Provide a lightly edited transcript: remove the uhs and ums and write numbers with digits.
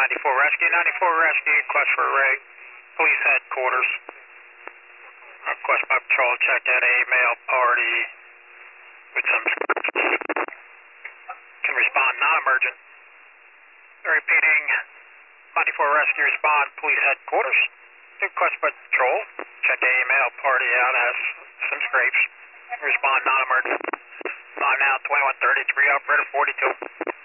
Rescue, 94 Rescue, quest for Ray, police headquarters. Request by patrol, check out a male party with some can respond, non-emergent. Repeating, 94 Rescue, respond, police headquarters. Request by patrol, check a male party out, has some scrapes. Respond, non-emergent. I'm now 2133, operator 42.